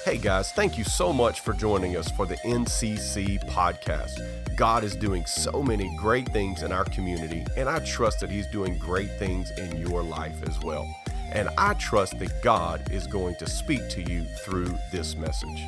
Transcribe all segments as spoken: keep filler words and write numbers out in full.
Hey guys, thank you so much for joining us for the N C C podcast. God is doing so many great things in our community, and I trust that He's doing great things in your life as well. And I trust that God is going to speak to you through this message.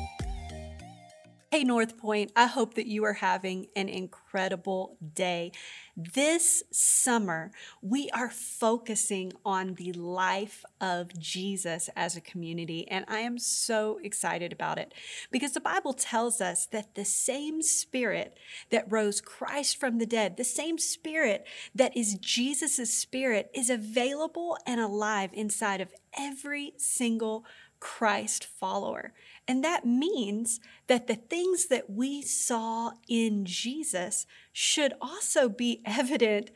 Hey, North Point, I hope that you are having an incredible day. This summer, we are focusing on the life of Jesus as a community, and I am so excited about it because the Bible tells us that the same Spirit that rose Christ from the dead, the same Spirit that is Jesus' Spirit, is available and alive inside of every single Christ follower. And that means that the things that we saw in Jesus should also be evident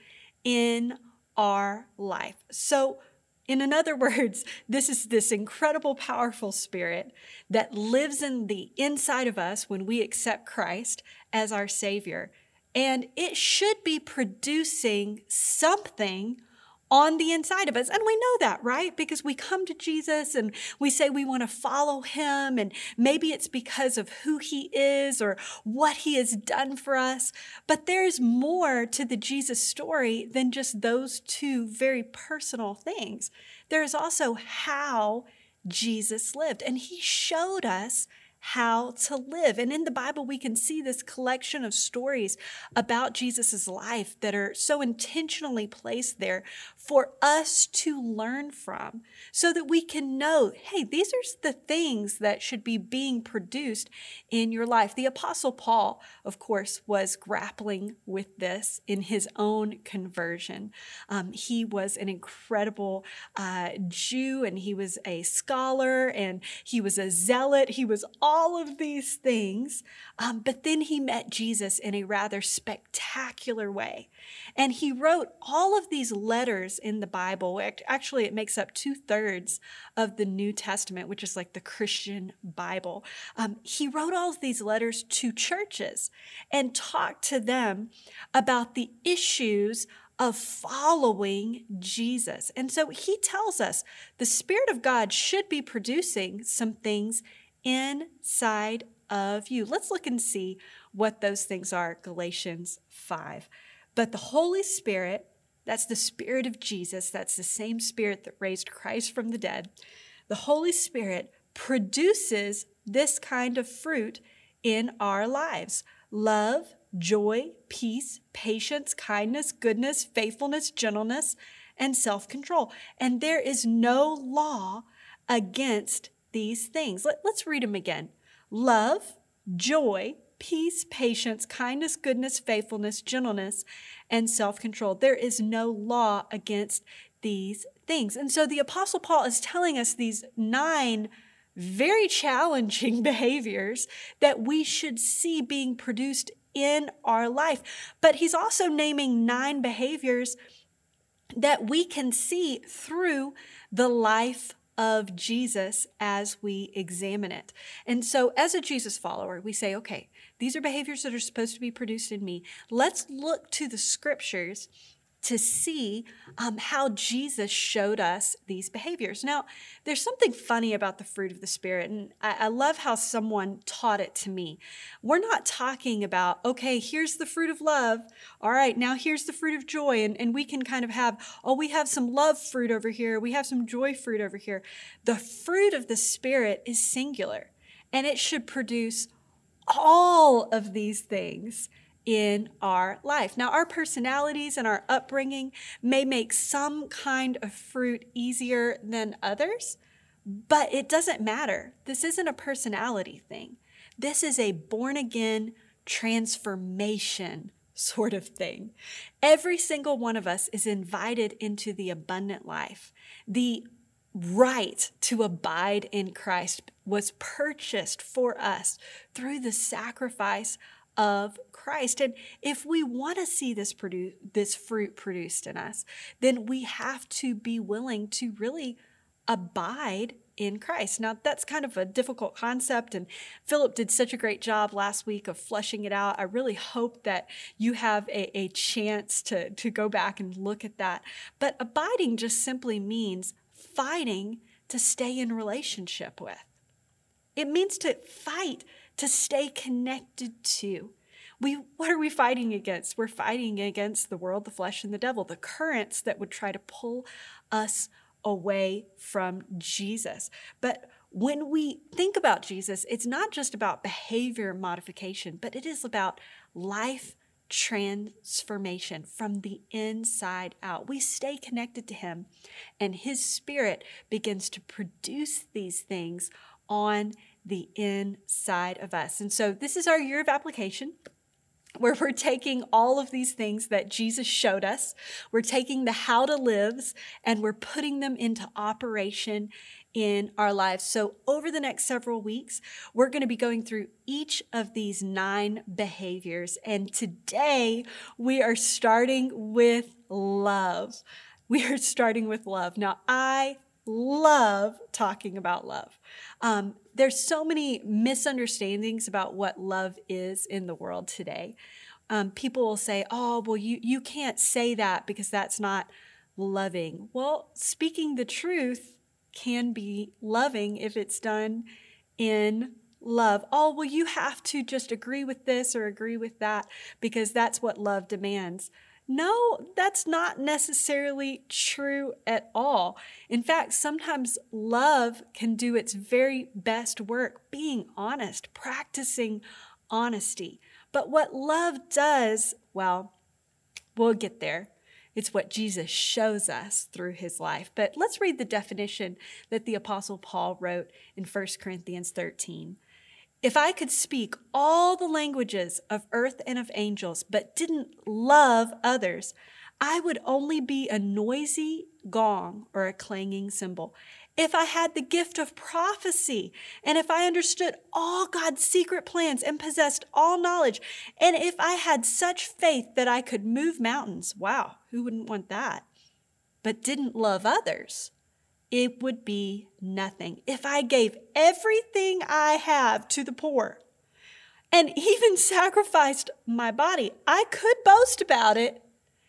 in our life. So, in other words, this is this incredible, powerful Spirit that lives in the inside of us when we accept Christ as our Savior. And it should be producing something on the inside of us. And we know that, right? Because we come to Jesus and we say we want to follow Him, and maybe it's because of who He is or what He has done for us. But there's more to the Jesus story than just those two very personal things. There is also how Jesus lived, and He showed us how to live. And in the Bible, we can see this collection of stories about Jesus's life that are so intentionally placed there for us to learn from so that we can know, hey, these are the things that should be being produced in your life. The Apostle Paul, of course, was grappling with this in his own conversion. Um, he was an incredible uh, Jew, and he was a scholar, and he was a zealot. He was all all of these things, um, but then he met Jesus in a rather spectacular way. And he wrote all of these letters in the Bible. Actually, it makes up two thirds of the New Testament, which is like the Christian Bible. Um, he wrote all of these letters to churches and talked to them about the issues of following Jesus. And so he tells us the Spirit of God should be producing some things inside of you. Let's look and see what those things are. Galatians five. But the Holy Spirit, that's the Spirit of Jesus, that's the same Spirit that raised Christ from the dead. The Holy Spirit produces this kind of fruit in our lives: love, joy, peace, patience, kindness, goodness, faithfulness, gentleness, and self-control. And there is no law against these things. Let, let's read them again. Love, joy, peace, patience, kindness, goodness, faithfulness, gentleness, and self-control. There is no law against these things. And so the Apostle Paul is telling us these nine very challenging behaviors that we should see being produced in our life. But he's also naming nine behaviors that we can see through the life of Jesus as we examine it. And so as a Jesus follower, we say, okay, these are behaviors that are supposed to be produced in me. Let's look to the scriptures to see um, how Jesus showed us these behaviors. Now, there's something funny about the fruit of the Spirit, and I, I love how someone taught it to me. We're not talking about, okay, here's the fruit of love. All right, now here's the fruit of joy, and, and we can kind of have, oh, we have some love fruit over here. We have some joy fruit over here. The fruit of the Spirit is singular, and it should produce all of these things in our life. Now, our personalities and our upbringing may make some kind of fruit easier than others, but it doesn't matter. This isn't a personality thing. This is a born-again transformation sort of thing. Every single one of us is invited into the abundant life. The right to abide in Christ was purchased for us through the sacrifice of Christ. And if we want to see this produce, this fruit produced in us, then we have to be willing to really abide in Christ. Now, that's kind of a difficult concept, and Philip did such a great job last week of fleshing it out. I really hope that you have a, a chance to, to go back and look at that. But abiding just simply means fighting to stay in relationship with. It means to fight, to stay connected to. We, what are we fighting against? We're fighting against the world, the flesh, and the devil, the currents that would try to pull us away from Jesus. But when we think about Jesus, it's not just about behavior modification, but it is about life transformation from the inside out. We stay connected to him, and his Spirit begins to produce these things on the inside of us. And so this is our year of application, where we're taking all of these things that Jesus showed us, we're taking the how to lives, and we're putting them into operation in our lives. So over the next several weeks, we're going to be going through each of these nine behaviors. And today we are starting with love. We are starting with love. Now, I love talking about love. Um, there's so many misunderstandings about what love is in the world today. Um, people will say, oh, well, you, you can't say that because that's not loving. Well, speaking the truth can be loving if it's done in love. Oh, well, you have to just agree with this or agree with that because that's what love demands. No, that's not necessarily true at all. In fact, sometimes love can do its very best work being honest, practicing honesty. But what love does, well, we'll get there. It's what Jesus shows us through his life. But let's read the definition that the Apostle Paul wrote in First Corinthians thirteen. If I could speak all the languages of earth and of angels, but didn't love others, I would only be a noisy gong or a clanging cymbal. If I had the gift of prophecy, and if I understood all God's secret plans and possessed all knowledge, and if I had such faith that I could move mountains, wow, who wouldn't want that? But didn't love others, it would be nothing. If I gave everything I have to the poor and even sacrificed my body, I could boast about it.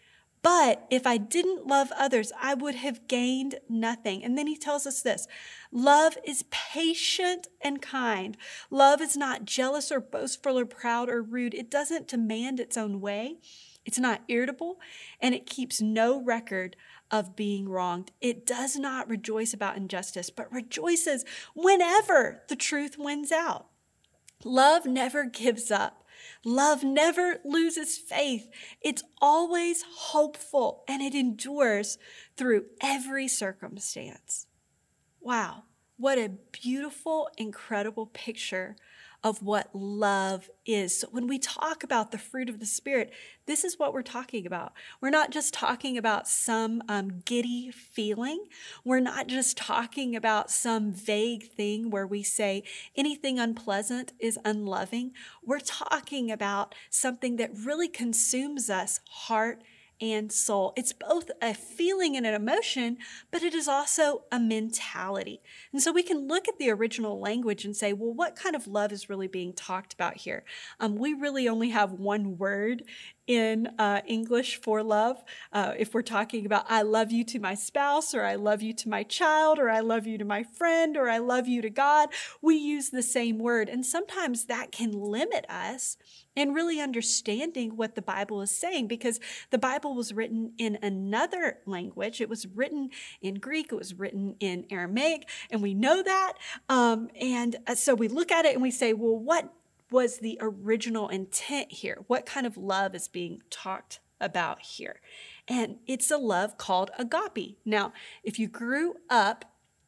But if I didn't love others, I would have gained nothing. And then he tells us this: love is patient and kind. Love is not jealous or boastful or proud or rude. It doesn't demand its own way. It's not irritable, and it keeps no record of being wronged. It does not rejoice about injustice, but rejoices whenever the truth wins out. Love never gives up. Love never loses faith. It's always hopeful, and it endures through every circumstance. Wow, what a beautiful, incredible picture of what love is. So when we talk about the fruit of the Spirit, this is what we're talking about. We're not just talking about some um, giddy feeling. We're not just talking about some vague thing where we say anything unpleasant is unloving. We're talking about something that really consumes us, heart and soul. It's both a feeling and an emotion, but it is also a mentality. And so we can look at the original language and say, well, what kind of love is really being talked about here? Um, we really only have one word in uh, English for love. Uh, if we're talking about I love you to my spouse, or I love you to my child, or I love you to my friend, or I love you to God, we use the same word. And sometimes that can limit us in really understanding what the Bible is saying, because the Bible was written in another language. It was written in Greek. It was written in Aramaic, and we know that. Um, and so we look at it and we say, well, what was the original intent here? What kind of love is being talked about here? And it's a love called agape. Now, if you grew up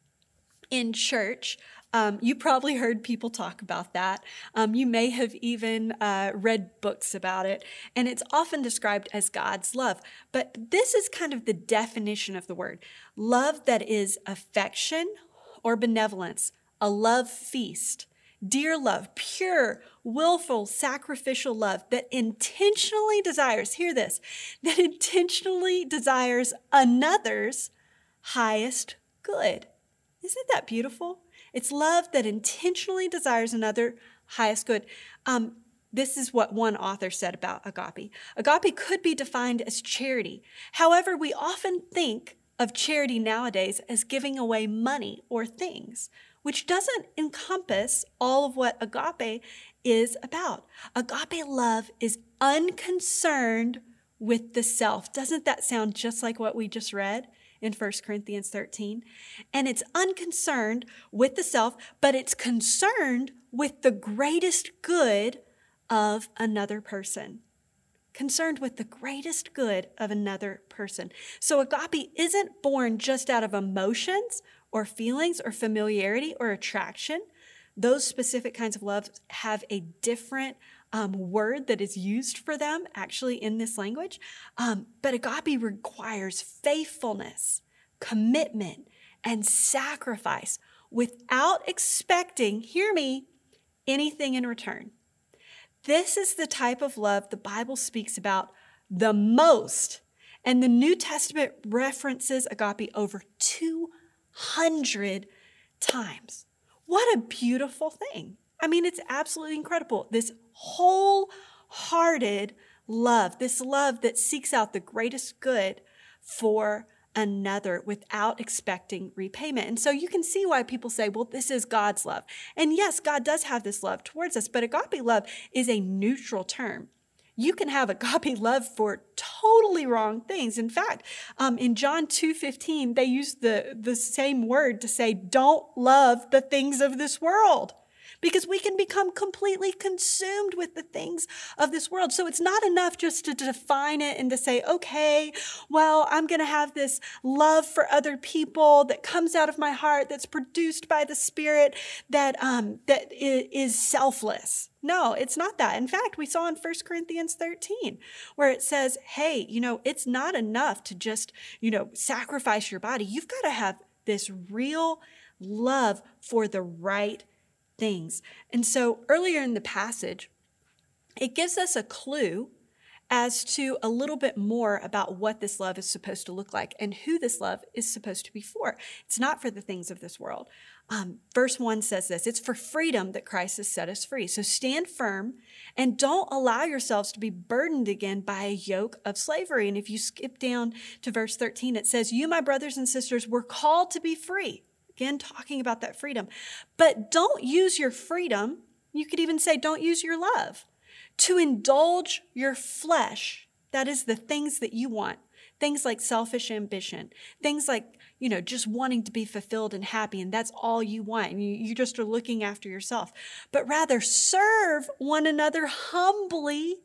in church, um, you probably heard people talk about that. Um, you may have even uh, read books about it, and it's often described as God's love. But this is kind of the definition of the word: love that is affection or benevolence, a love feast. Dear love, pure, willful, sacrificial love that intentionally desires, hear this, that intentionally desires another's highest good. Isn't that beautiful? It's love that intentionally desires another highest good. Um, this is what one author said about agape. Agape could be defined as charity. However, we often think of charity nowadays as giving away money or things. which doesn't encompass all of what agape is about. Agape love is unconcerned with the self. Doesn't that sound just like what we just read in First Corinthians thirteen? And it's unconcerned with the self, but it's concerned with the greatest good of another person. Concerned with the greatest good of another person. So agape isn't born just out of emotions or feelings or familiarity or attraction. Those specific kinds of love have a different um, word that is used for them actually in this language. Um, but agape requires faithfulness, commitment, and sacrifice without expecting, hear me, anything in return. This is the type of love the Bible speaks about the most. And the New Testament references agape over two hundred times. What a beautiful thing. I mean, it's absolutely incredible. This wholehearted love, this love that seeks out the greatest good for another without expecting repayment. And so you can see why people say, well, this is God's love. And yes, God does have this love towards us, but agape love is a neutral term. You can have agape love for totally wrong things. In fact, um, in John two fifteen, they use the, the same word to say, don't love the things of this world. Because we can become completely consumed with the things of this world. So it's not enough just to define it and to say, okay, well, I'm going to have this love for other people that comes out of my heart, that's produced by the Spirit, that um, that is selfless. No, it's not that. In fact, we saw in First Corinthians thirteen, where it says, hey, you know, it's not enough to just, you know, sacrifice your body. You've got to have this real love for the right things. And so earlier in the passage, it gives us a clue as to a little bit more about what this love is supposed to look like and who this love is supposed to be for. It's not for the things of this world. Um, verse one says this, it's for freedom that Christ has set us free. So stand firm and don't allow yourselves to be burdened again by a yoke of slavery. And if you skip down to verse thirteen, it says, you, my brothers and sisters, were called to be free. Again, talking about that freedom. But don't use your freedom, you could even say don't use your love, to indulge your flesh. That is the things that you want. Things like selfish ambition. Things like, you know, just wanting to be fulfilled and happy, and that's all you want. And you, you just are looking after yourself. But rather serve one another humbly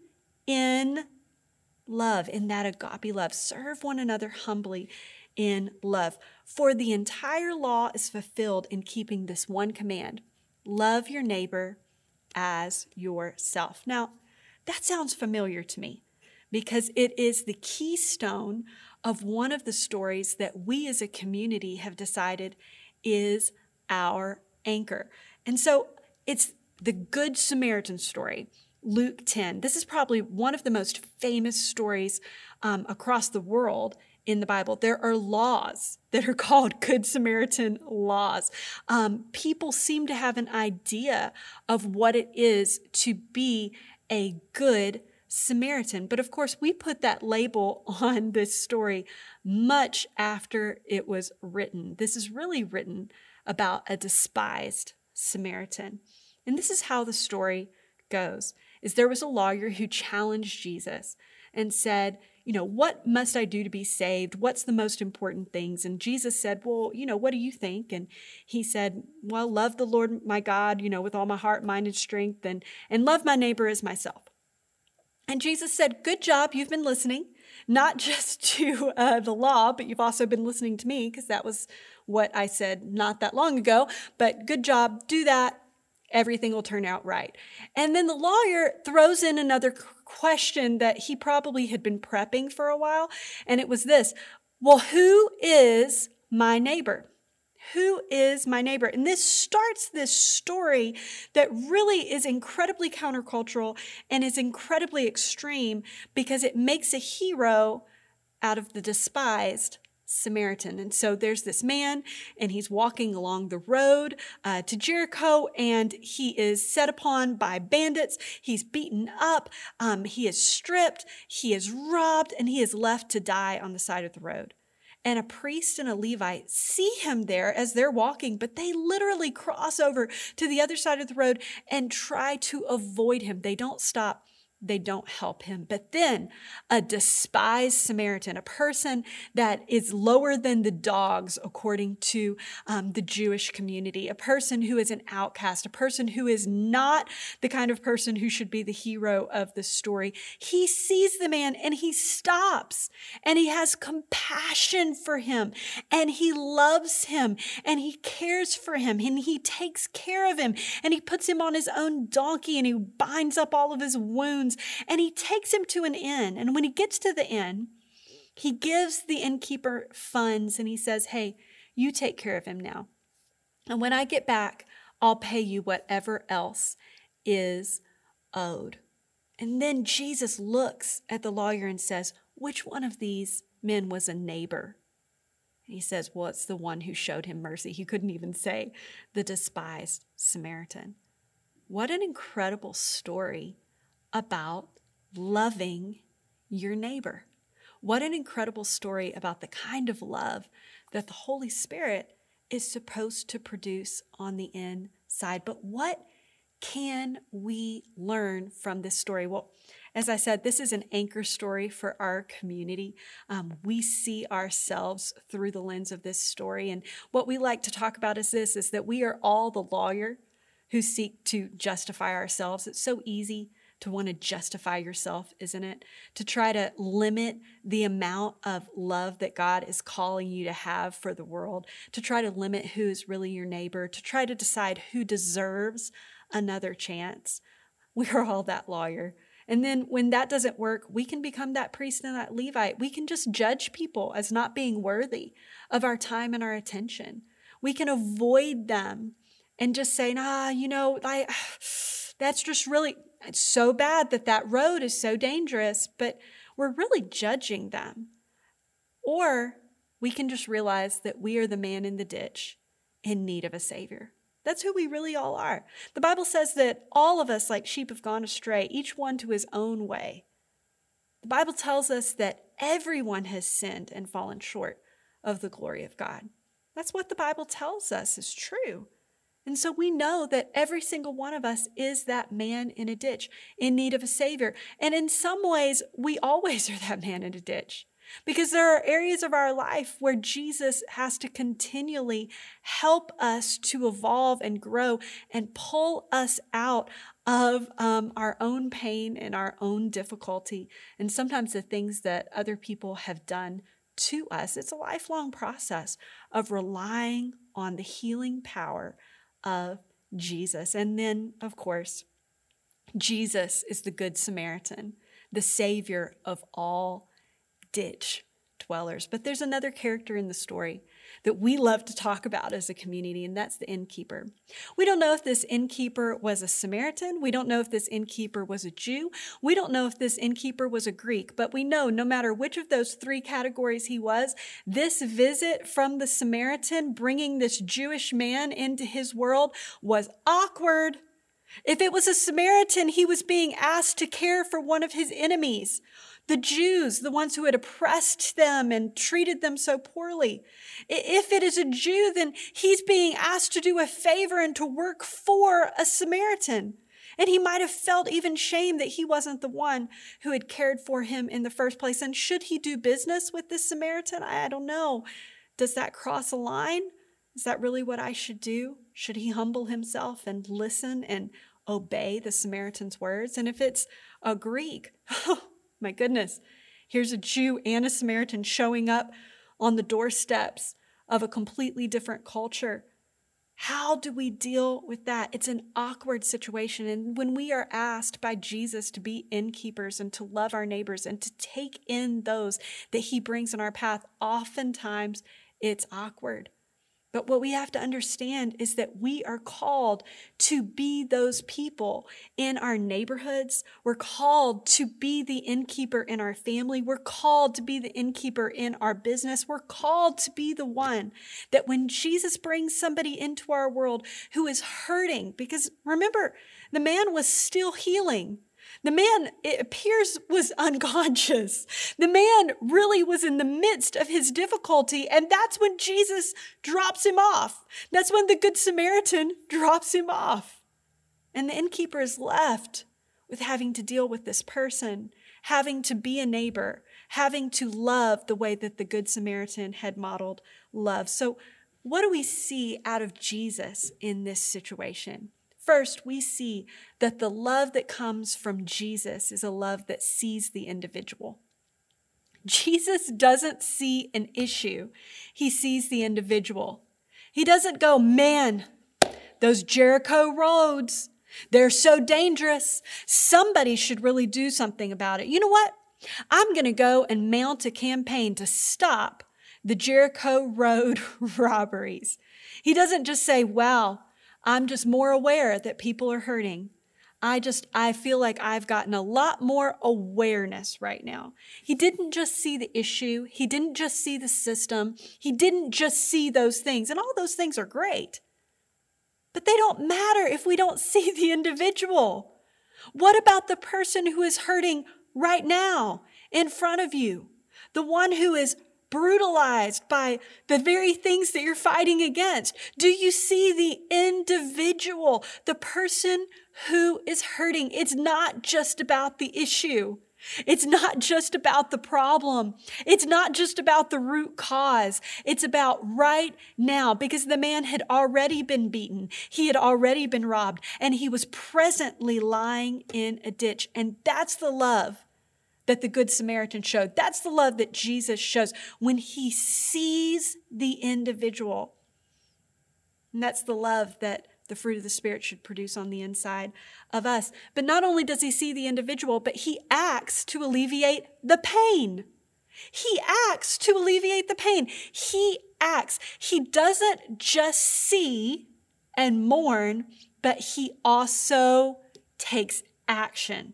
in love, in that agape love. Serve one another humbly in love. For the entire law is fulfilled in keeping this one command: love your neighbor as yourself. Now, that sounds familiar to me because it is the keystone of one of the stories that we as a community have decided is our anchor. And so it's the Good Samaritan story, Luke ten. This is probably one of the most famous stories um, across the world in the Bible. There are laws that are called Good Samaritan laws. Um, people seem to have an idea of what it is to be a good Samaritan. But of course, we put that label on this story much after it was written. This is really written about a despised Samaritan. And this is how the story goes, is there was a lawyer who challenged Jesus and said, you know, what must I do to be saved? What's the most important things? And Jesus said, well, you know, what do you think? And he said, well, love the Lord my God, you know, with all my heart, mind, and strength, and, and love my neighbor as myself. And Jesus said, good job, you've been listening, not just to uh, the law, but you've also been listening to me, because that was what I said not that long ago. But good job, do that. Everything will turn out right. And then the lawyer throws in another question that he probably had been prepping for a while. And it was this: well, who is my neighbor? Who is my neighbor? And this starts this story that really is incredibly countercultural and is incredibly extreme, because it makes a hero out of the despised Samaritan. And so there's this man, and he's walking along the road uh, to Jericho, and he is set upon by bandits. He's beaten up. Um, he is stripped. He is robbed, and he is left to die on the side of the road. And a priest and a Levite see him there as they're walking, but they literally cross over to the other side of the road and try to avoid him. They don't stop. They don't help him. But then a despised Samaritan, a person that is lower than the dogs, according to um, the Jewish community, a person who is an outcast, a person who is not the kind of person who should be the hero of the story. He sees the man and he stops and he has compassion for him and he loves him and he cares for him and he takes care of him and he puts him on his own donkey and he binds up all of his wounds. And he takes him to an inn. And when he gets to the inn, he gives the innkeeper funds and he says, hey, you take care of him now. And when I get back, I'll pay you whatever else is owed. And then Jesus looks at the lawyer and says, which one of these men was a neighbor? And he says, well, it's the one who showed him mercy. He couldn't even say the despised Samaritan. What an incredible story about loving your neighbor. What an incredible story about the kind of love that the Holy Spirit is supposed to produce on the inside. But what can we learn from this story? Well, as I said, this is an anchor story for our community. Um, we see ourselves through the lens of this story. And what we like to talk about is this, is that we are all the lawyer who seek to justify ourselves. It's so easy to want to justify yourself, isn't it? To try to limit the amount of love that God is calling you to have for the world, to try to limit who is really your neighbor, to try to decide who deserves another chance. We are all that lawyer. And then when that doesn't work, we can become that priest and that Levite. We can just judge people as not being worthy of our time and our attention. We can avoid them and just say, nah, you know, I, that's just really, it's so bad that that road is so dangerous, but we're really judging them. Or we can just realize that we are the man in the ditch in need of a Savior. That's who we really all are. The Bible says that all of us, like sheep, have gone astray, each one to his own way. The Bible tells us that everyone has sinned and fallen short of the glory of God. That's what the Bible tells us is true. And so we know that every single one of us is that man in a ditch in need of a Savior. And in some ways, we always are that man in a ditch because there are areas of our life where Jesus has to continually help us to evolve and grow and pull us out of um, our own pain and our own difficulty. And sometimes the things that other people have done to us. It's a lifelong process of relying on the healing power of Jesus. And then, of course, Jesus is the Good Samaritan, the Savior of all ditch dwellers. But there's another character in the story that we love to talk about as a community, and that's the innkeeper. We don't know if this innkeeper was a Samaritan. We don't know if this innkeeper was a Jew. We don't know if this innkeeper was a Greek, but we know no matter which of those three categories he was, this visit from the Samaritan bringing this Jewish man into his world was awkward. If it was a Samaritan, he was being asked to care for one of his enemies. The Jews, the ones who had oppressed them and treated them so poorly. If it is a Jew, then he's being asked to do a favor and to work for a Samaritan. And he might have felt even shame that he wasn't the one who had cared for him in the first place. And should he do business with this Samaritan? I don't know. Does that cross a line? Is that really what I should do? Should he humble himself and listen and obey the Samaritan's words? And if it's a Greek, oh, my goodness, here's a Jew and a Samaritan showing up on the doorsteps of a completely different culture. How do we deal with that? It's an awkward situation. And when we are asked by Jesus to be innkeepers and to love our neighbors and to take in those that he brings in our path, oftentimes it's awkward. But what we have to understand is that we are called to be those people in our neighborhoods. We're called to be the innkeeper in our family. We're called to be the innkeeper in our business. We're called to be the one that when Jesus brings somebody into our world who is hurting, because remember, the man was still healing. The man, it appears, was unconscious. The man really was in the midst of his difficulty, and that's when Jesus drops him off. That's when the Good Samaritan drops him off. And the innkeeper is left with having to deal with this person, having to be a neighbor, having to love the way that the Good Samaritan had modeled love. So what do we see out of Jesus in this situation? First, we see that the love that comes from Jesus is a love that sees the individual. Jesus doesn't see an issue. He sees the individual. He doesn't go, man, those Jericho roads, they're so dangerous. Somebody should really do something about it. You know what? I'm going to go and mount a campaign to stop the Jericho road robberies. He doesn't just say, wow, I'm just more aware that people are hurting. I just, I feel like I've gotten a lot more awareness right now. He didn't just see the issue. He didn't just see the system. He didn't just see those things. And all those things are great. But they don't matter if we don't see the individual. What about the person who is hurting right now in front of you? The one who is brutalized by the very things that you're fighting against. Do you see the individual, the person who is hurting? It's not just about the issue. It's not just about the problem. It's not just about the root cause. It's about right now, because the man had already been beaten. He had already been robbed, and he was presently lying in a ditch. And that's the love that the Good Samaritan showed. That's the love that Jesus shows when he sees the individual. And that's the love that the fruit of the Spirit should produce on the inside of us. But not only does he see the individual, but he acts to alleviate the pain. He acts to alleviate the pain. He acts. He doesn't just see and mourn, but he also takes action.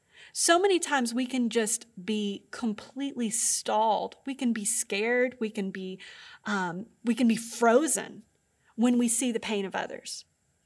So many times we can just be completely stalled. We can be scared. We can be, um, we can be frozen when we see the pain of others.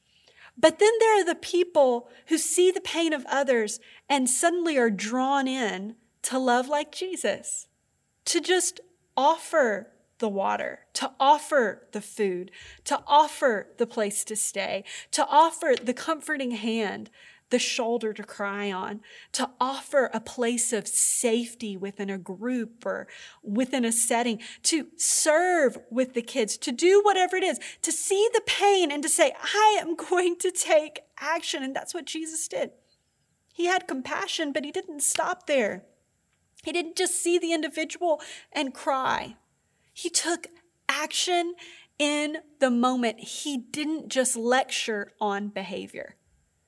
But then there are the people who see the pain of others and suddenly are drawn in to love like Jesus, to just offer the water, to offer the food, to offer the place to stay, to offer the comforting hand, the shoulder to cry on, to offer a place of safety within a group or within a setting, to serve with the kids, to do whatever it is, to see the pain and to say, I am going to take action. And that's what Jesus did. He had compassion, but he didn't stop there. He didn't just see the individual and cry. He took action in the moment. He didn't just lecture on behavior.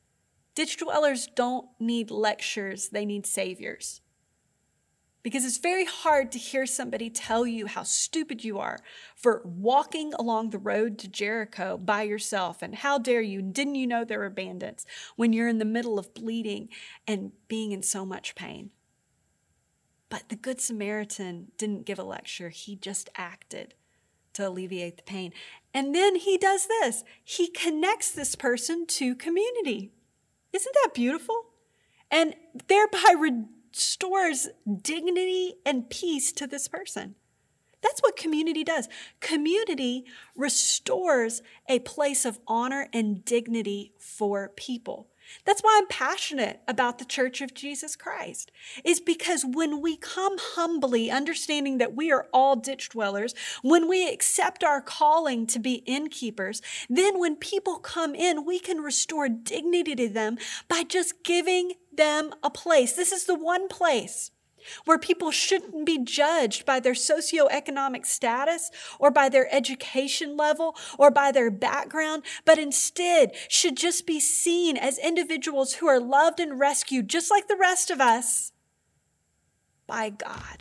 Ditch dwellers don't need lectures, they need saviors. Because it's very hard to hear somebody tell you how stupid you are for walking along the road to Jericho by yourself. And how dare you, didn't you know there were bandits, when you're in the middle of bleeding and being in so much pain. But the Good Samaritan didn't give a lecture, he just acted to alleviate the pain. And then he does this, he connects this person to community. Isn't that beautiful? And thereby restores dignity and peace to this person. That's what community does. Community restores a place of honor and dignity for people. That's why I'm passionate about the Church of Jesus Christ, is because when we come humbly, understanding that we are all ditch dwellers, when we accept our calling to be innkeepers, then when people come in, we can restore dignity to them by just giving them a place. This is the one place where people shouldn't be judged by their socioeconomic status or by their education level or by their background, but instead should just be seen as individuals who are loved and rescued, just like the rest of us, by God.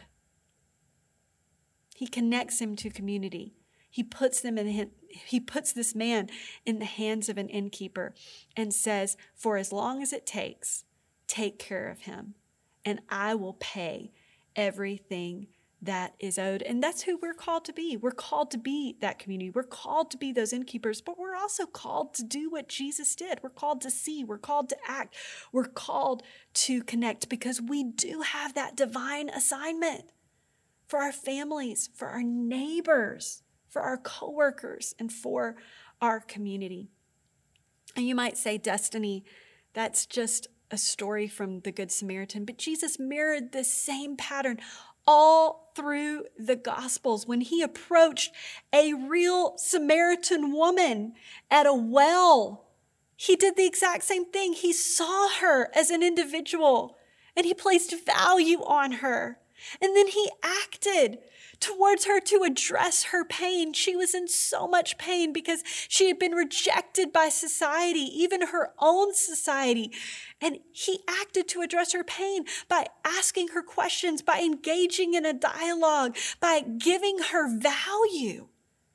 He connects him to community. He puts them in, he puts this man in the hands of an innkeeper and says, for as long as it takes, take care of him. And I will pay everything that is owed. And that's who we're called to be. We're called to be that community. We're called to be those innkeepers, but we're also called to do what Jesus did. We're called to see. We're called to act. We're called to connect because we do have that divine assignment for our families, for our neighbors, for our coworkers, and for our community. And you might say, Destiny, that's just a story from the Good Samaritan, but Jesus mirrored this same pattern all through the Gospels. When he approached a real Samaritan woman at a well, he did the exact same thing. He saw her as an individual and he placed value on her. And then he acted towards her to address her pain. She was in so much pain because she had been rejected by society, even her own society. And he acted to address her pain by asking her questions, by engaging in a dialogue, by giving her value.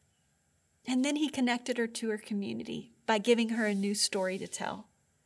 And then he connected her to her community by giving her a new story to tell.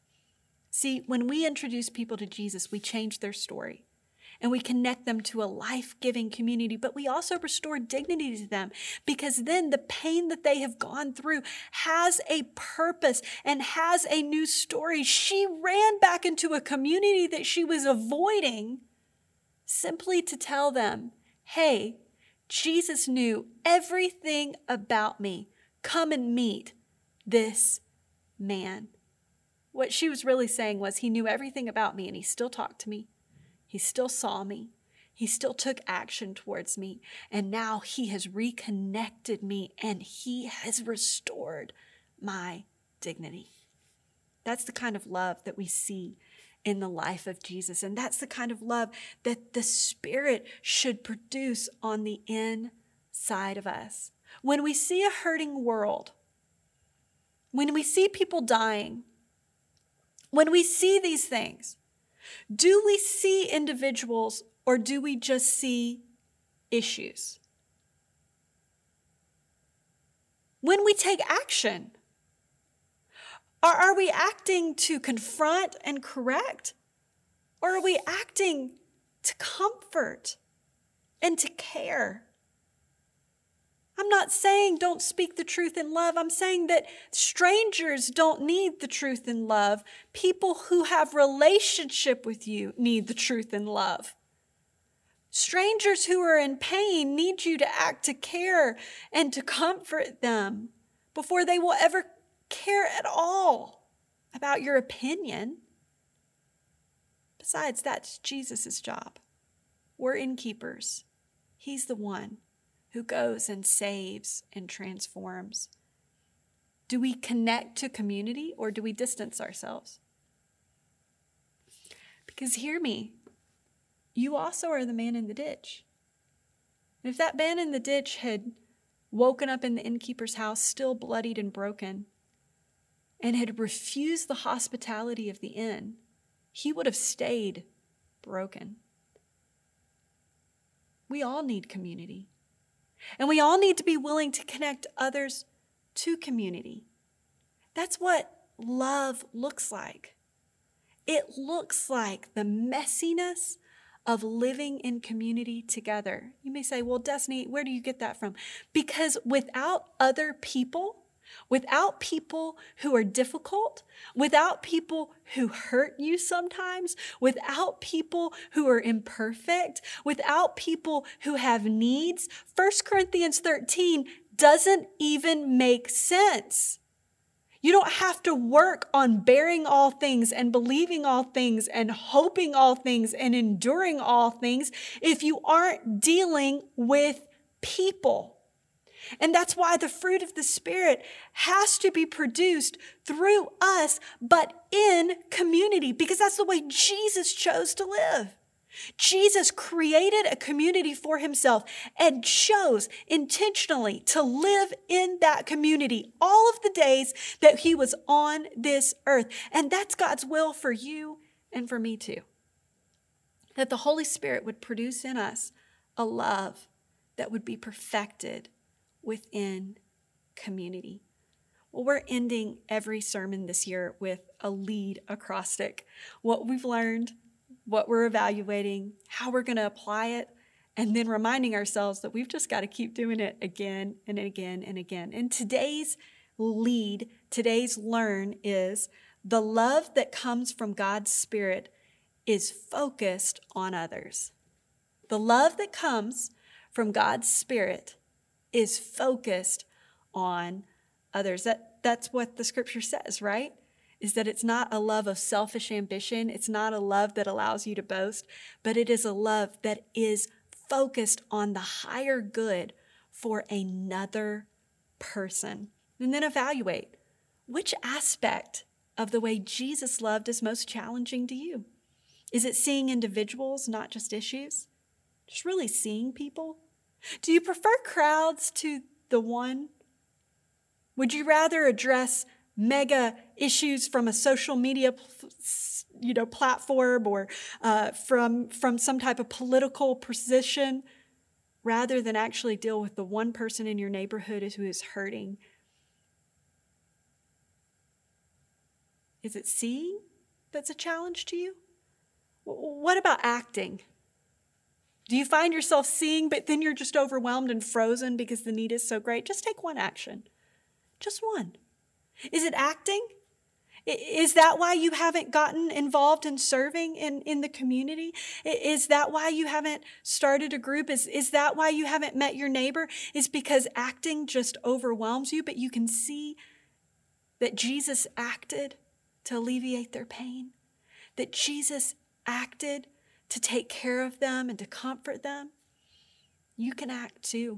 See, when we introduce people to Jesus, we change their story. And we connect them to a life-giving community, but we also restore dignity to them because then the pain that they have gone through has a purpose and has a new story. She ran back into a community that she was avoiding simply to tell them, hey, Jesus knew everything about me. Come and meet this man. What she was really saying was he knew everything about me and he still talked to me. He still saw me. He still took action towards me. And now he has reconnected me and he has restored my dignity. That's the kind of love that we see in the life of Jesus. And that's the kind of love that the Spirit should produce on the inside of us. When we see a hurting world, when we see people dying, when we see these things, do we see individuals or do we just see issues? When we take action, are, are we acting to confront and correct? Or are we acting to comfort and to care? I'm not saying don't speak the truth in love. I'm saying that strangers don't need the truth in love. People who have relationship with you need the truth in love. Strangers who are in pain need you to act to care and to comfort them before they will ever care at all about your opinion. Besides, that's Jesus' job. We're innkeepers. He's the one who goes and saves and transforms. Do we connect to community or do we distance ourselves? Because hear me, you also are the man in the ditch. And if that man in the ditch had woken up in the innkeeper's house still bloodied and broken and had refused the hospitality of the inn, he would have stayed broken. We all need community. And we all need to be willing to connect others to community. That's what love looks like. It looks like the messiness of living in community together. You may say, well, Destiny, where do you get that from? Because without other people, without people who are difficult, without people who hurt you sometimes, without people who are imperfect, without people who have needs, First Corinthians thirteen doesn't even make sense. You don't have to work on bearing all things and believing all things and hoping all things and enduring all things if you aren't dealing with people. And that's why the fruit of the Spirit has to be produced through us, but in community, because that's the way Jesus chose to live. Jesus created a community for himself and chose intentionally to live in that community all of the days that he was on this earth. And that's God's will for you and for me too. That the Holy Spirit would produce in us a love that would be perfected within community. Well, we're ending every sermon this year with a lead acrostic. What we've learned, what we're evaluating, how we're going to apply it, and then reminding ourselves that we've just got to keep doing it again and again and again. And today's lead, today's learn is the love that comes from God's Spirit is focused on others. The love that comes from God's Spirit is focused on others. That, that's what the scripture says, right? Is that it's not a love of selfish ambition. It's not a love that allows you to boast, but it is a love that is focused on the higher good for another person. And then evaluate which aspect of the way Jesus loved is most challenging to you. Is it seeing individuals, not just issues? Just really seeing people? Do you prefer crowds to the one? Would you rather address mega issues from a social media, you know, platform or uh, from from some type of political position, rather than actually deal with the one person in your neighborhood who is hurting? Is it seeing that's a challenge to you? What about acting? Do you find yourself seeing, but then you're just overwhelmed and frozen because the need is so great? Just take one action. Just one. Is it acting? Is that why you haven't gotten involved in serving in, in the community? Is that why you haven't started a group? Is, is that why you haven't met your neighbor? Is because acting just overwhelms you, but you can see that Jesus acted to alleviate their pain, that Jesus acted to take care of them and to comfort them? You can act too.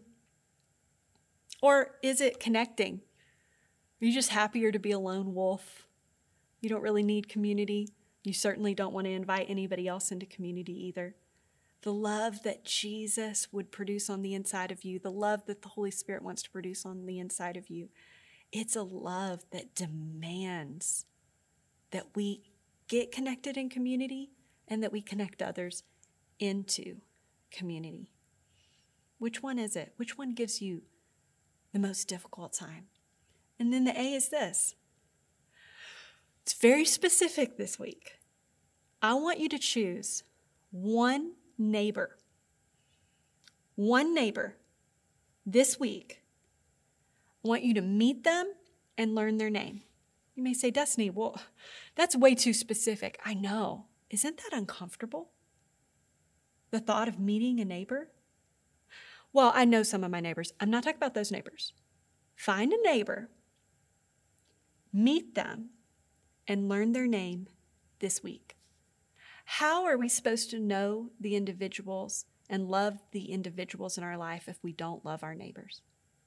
Or is it connecting? Are you just happier to be a lone wolf? You don't really need community. You certainly don't want to invite anybody else into community either. The love that Jesus would produce on the inside of you, the love that the Holy Spirit wants to produce on the inside of you, it's a love that demands that we get connected in community and that we connect others into community. Which one is it? Which one gives you the most difficult time? And then the A is this. It's very specific this week. I want you to choose one neighbor. One neighbor this week. I want you to meet them and learn their name. You may say, Destiny, well, that's way too specific. I know. Isn't that uncomfortable? The thought of meeting a neighbor? Well, I know some of my neighbors. I'm not talking about those neighbors. Find a neighbor, meet them, and learn their name this week. How are we supposed to know the individuals and love the individuals in our life if we don't love our neighbors?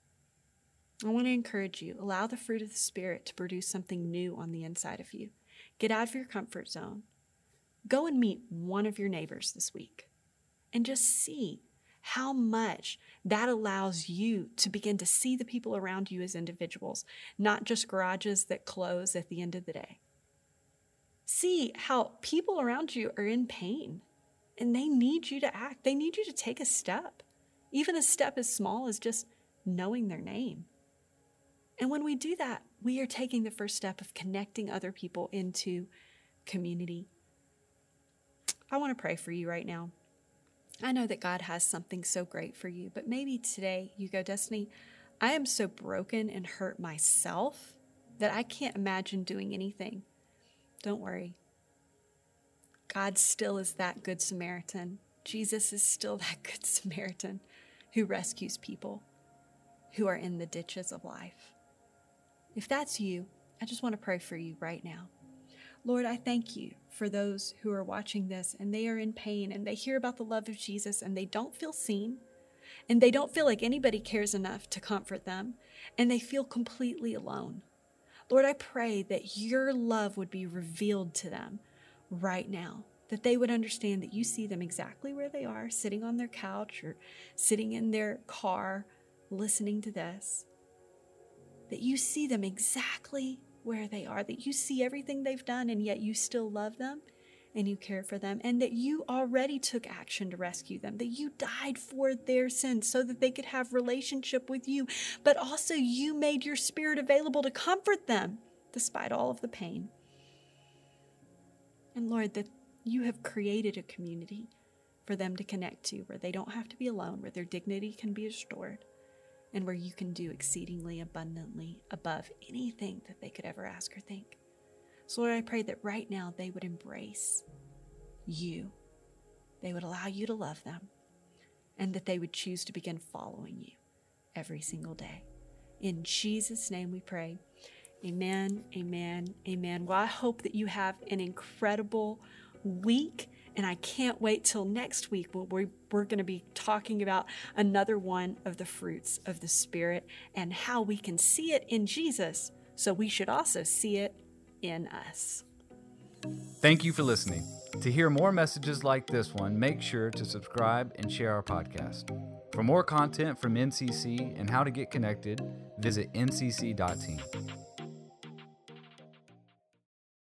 I want to encourage you, allow the fruit of the Spirit to produce something new on the inside of you. Get out of your comfort zone. Go and meet one of your neighbors this week and just see how much that allows you to begin to see the people around you as individuals, not just garages that close at the end of the day. See how people around you are in pain and they need you to act. They need you to take a step, even a step as small as just knowing their name. And when we do that, we are taking the first step of connecting other people into community. I want to pray for you right now. I know that God has something so great for you, but maybe today you go, Destiny, I am so broken and hurt myself that I can't imagine doing anything. Don't worry. God still is that good Samaritan. Jesus is still that good Samaritan who rescues people who are in the ditches of life. If that's you, I just want to pray for you right now. Lord, I thank you for those who are watching this and they are in pain and they hear about the love of Jesus and they don't feel seen and they don't feel like anybody cares enough to comfort them and they feel completely alone. Lord, I pray that your love would be revealed to them right now, that they would understand that you see them exactly where they are, sitting on their couch or sitting in their car, listening to this, that you see them exactly where they are, that you see everything they've done and yet you still love them and you care for them, and that you already took action to rescue them, that you died for their sins so that they could have relationship with you, but also you made your Spirit available to comfort them despite all of the pain. And Lord, that you have created a community for them to connect to, where they don't have to be alone, where their dignity can be restored, and where you can do exceedingly abundantly above anything that they could ever ask or think. So Lord, I pray that right now they would embrace you. They would allow you to love them, and that they would choose to begin following you every single day. In Jesus' name we pray. Amen, amen, amen. Well, I hope that you have an incredible week, and I can't wait till next week when we're, we're going to be talking about another one of the fruits of the Spirit and how we can see it in Jesus, so we should also see it in us. Thank you for listening. To hear more messages like this one, make sure to subscribe and share our podcast. For more content from N C C and how to get connected, visit N C C dot team.